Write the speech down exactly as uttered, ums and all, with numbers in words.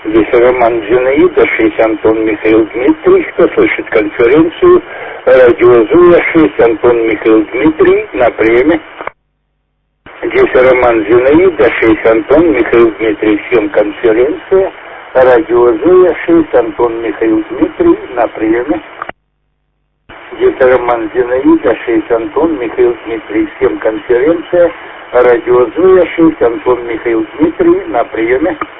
Здесь Роман Зинаида, шесть Антон Михаил Дмитрий. Кто слышит конференцию? Радио Зуя, шесть Антон Михаил Дмитрий на приеме. Здесь Роман Зинаида, шесть Антон Михаил Дмитрий. Всем конференция. Радио Зуя, шесть Антон Михаил Дмитрий на приеме. Здесь Роман Зинаида, шесть Антон Михаил Дмитрий. Всем конференция. Радио Зуя, шесть Антон Михаил Дмитрий на приеме.